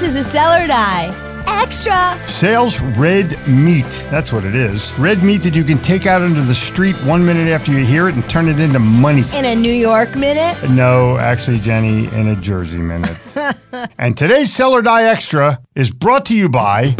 is a Seller Die Extra. Sales red meat. That's what it is. Red meat that you can take out into the street 1 minute after you hear it and turn it into money. In a New York minute? No, actually, Jenny, in a Jersey minute. And today's Seller Die Extra is brought to you by...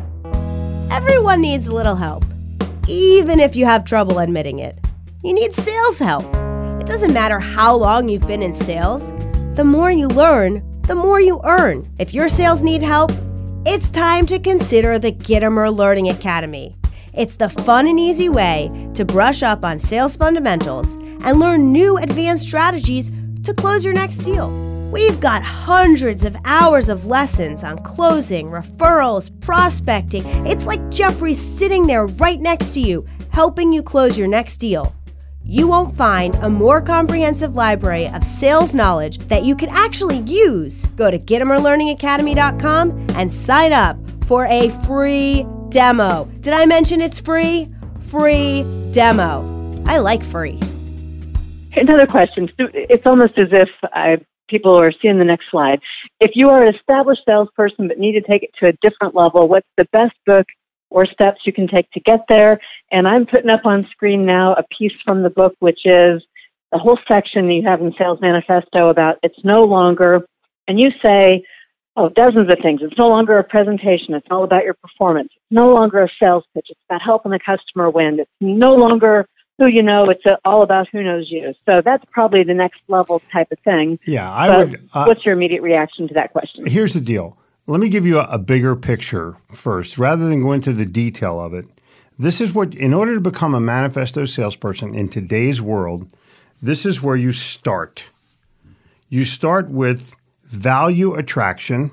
Everyone needs a little help, even if you have trouble admitting it. You need sales help. It doesn't matter how long you've been in sales. The more you learn, the more you earn. If your sales need help, it's time to consider the Gittimer Learning Academy. It's the fun and easy way to brush up on sales fundamentals and learn new advanced strategies to close your next deal. We've got hundreds of hours of lessons on closing, referrals, prospecting. It's like Jeffrey's sitting there right next to you, helping you close your next deal. You won't find a more comprehensive library of sales knowledge that you can actually use. Go to GittimerLearningAcademy.com and sign up for a free demo. Did I mention it's free? Free demo. I like free. Another question. It's almost as if people are seeing the next slide. If you are an established salesperson but need to take it to a different level, what's the best book or steps you can take to get there? And I'm putting up on screen now a piece from the book, which is the whole section you have in Sales Manifesto about it's no longer, and you say, dozens of things. It's no longer a presentation. It's all about your performance. It's no longer a sales pitch. It's about helping the customer win. It's no longer who you know. It's all about who knows you. So that's probably the next level type of thing. Yeah, what's your immediate reaction to that question? Here's the deal. Let me give you a bigger picture first, rather than go into the detail of it. This is what, in order to become a manifesto salesperson in today's world, this is where you start. You start with value attraction.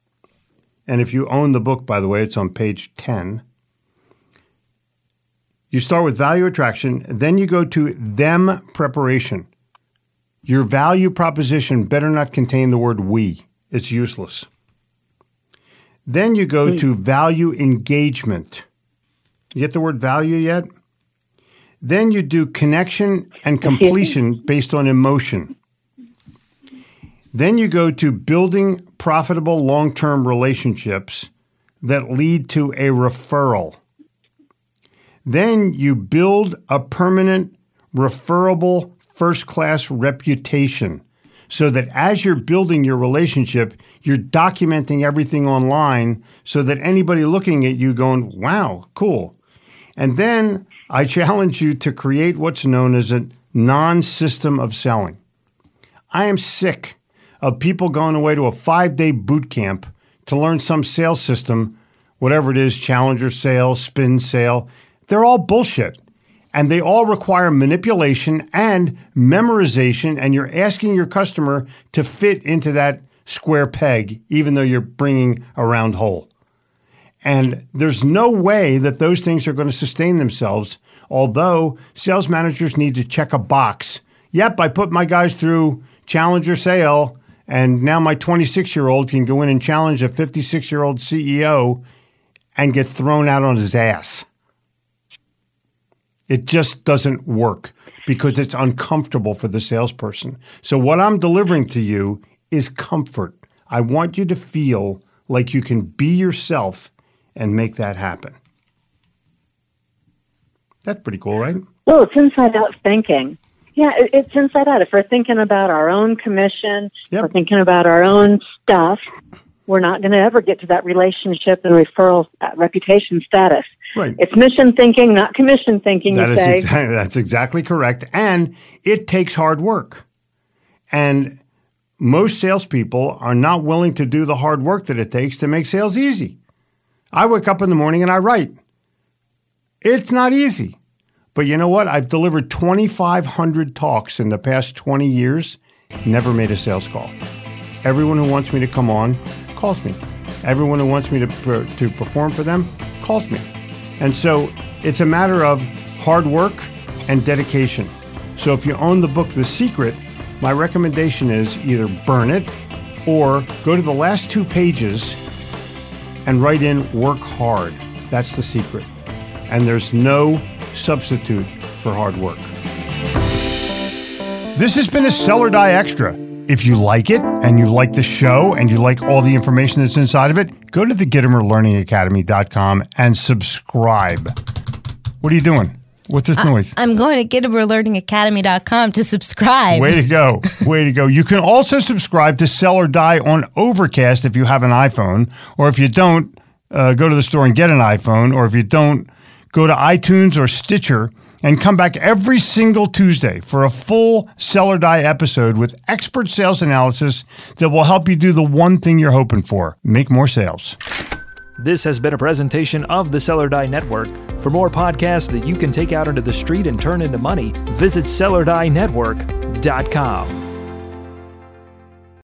And if you own the book, by the way, it's on page 10. You start with value attraction, then you go to them preparation. Your value proposition better not contain the word we. It's useless. Then you go to value engagement. You get the word value yet? Then you do connection and completion based on emotion. Then you go to building profitable long-term relationships that lead to a referral. Then you build a permanent, referable, first-class reputation so that as you're building your relationship, you're documenting everything online so that anybody looking at you going, wow, cool. And then I challenge you to create what's known as a non-system of selling. I am sick of people going away to a 5-day boot camp to learn some sales system, whatever it is, Challenger sale, spin sale. They're all bullshit. And they all require manipulation and memorization, and you're asking your customer to fit into that square peg, even though you're bringing a round hole. And there's no way that those things are going to sustain themselves, although sales managers need to check a box. Yep, I put my guys through Challenger sale, and now my 26-year-old can go in and challenge a 56-year-old CEO and get thrown out on his ass. It just doesn't work because it's uncomfortable for the salesperson. So what I'm delivering to you is comfort. I want you to feel like you can be yourself and make that happen. That's pretty cool, right? Well, it's inside-out thinking. Yeah, it's inside out. If we're thinking about our own commission, we're thinking about our own stuff, we're not going to ever get to that relationship and referral reputation status. Right. It's mission thinking, not commission thinking, you say. That's exactly correct. And it takes hard work. And most salespeople are not willing to do the hard work that it takes to make sales easy. I wake up in the morning and I write. It's not easy. But you know what? I've delivered 2,500 talks in the past 20 years, never made a sales call. Everyone who wants me to come on calls me. Everyone who wants me to perform for them calls me. And so it's a matter of hard work and dedication. So if you own the book, The Secret, my recommendation is either burn it or go to the last 2 pages and write in work hard. That's the secret. And there's no substitute for hard work. This has been a Seller Die Extra. If you like it and you like the show and you like all the information that's inside of it, go to the GittimerLearningAcademy.com and subscribe. What are you doing? What's this noise? I'm going to GittimerLearningAcademy.com to subscribe. Way to go. Way to go. You can also subscribe to Sell or Die on Overcast if you have an iPhone, or if you don't, go to the store and get an iPhone, or if you don't, go to iTunes or Stitcher and come back every single Tuesday for a full Sell or Die episode with expert sales analysis that will help you do the one thing you're hoping for, make more sales. This has been a presentation of the Sell or Die Network. For more podcasts that you can take out into the street and turn into money, visit SellOrDieNetwork.com.